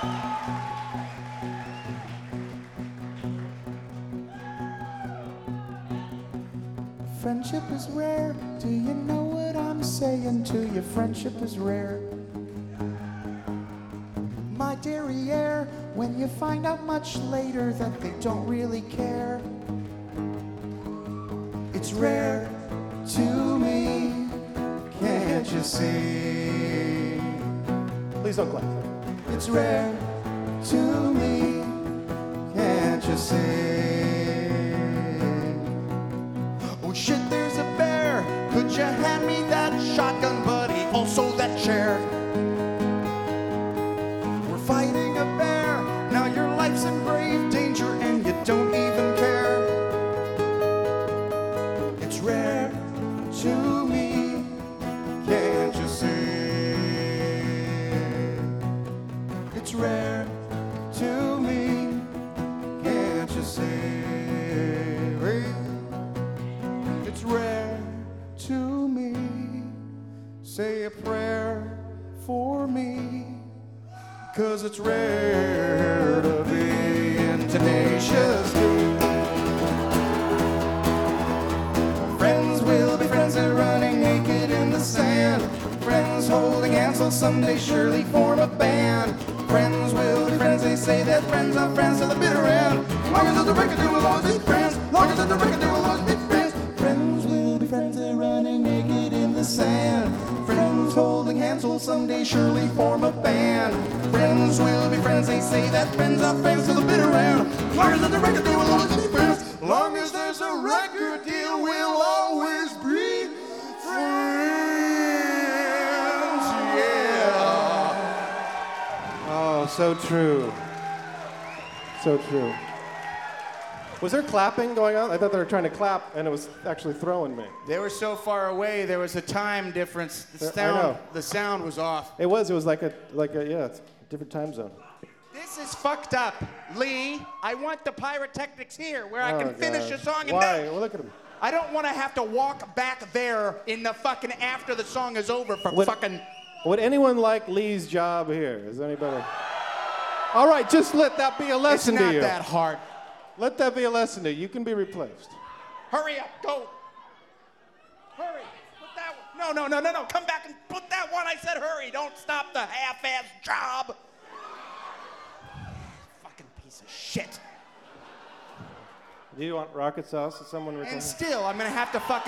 Friendship is rare. Do you know what I'm saying to you? Friendship is rare. My derriere, when you find out much later that they don't really care. It's rare to me, can't you see? Please don't clap. It's rare to me, can't you see? Oh shit, there's a bear. Could you hand me that shotgun, buddy? Also that chair. We're fighting a bear. Now your life's in grave danger and you don't even care. It's rare to me, can't you see? It's rare to me, can't you see? It's rare to me. Say a prayer for me, 'cause it's rare to be in tenacious too. Friends will be friends, they're running naked in the sand. Friends holding hands will someday surely form a band. Friends will be friends, they say that friends are friends to the bitter end. Long as the record, they will always be friends. Long as the record, they will always be friends. Friends will be friends, they're running naked in the sand. Friends holding hands will someday surely form a band. Friends will be friends, they say that friends are friends to the bitter end. Long as the record, they will always be friends. Long as there's a record deal, we'll always be friends. Yeah. Oh, so true. So true. Was there clapping going on? I thought they were trying to clap, and it was actually throwing me. They were so far away, there was a time difference. The sound was off. It was like a yeah, it's a different time zone. This is fucked up. Lee, I want the pyrotechnics here where I can finish a song and Why? Well, look at him. I don't want to have to walk back there in the fucking after the song is over for fucking... Would anyone like Lee's job here? Is anybody? All right, just let that be a lesson to you. It's not that hard. Let that be a lesson to you. You can be replaced. Hurry up, go. Hurry. Put that one. No. Come back and put that one. I said hurry. Don't stop the half-ass job. Fucking piece of shit. Do you want rocket sauce? Is someone And recording? still, I'm going to have to fucking...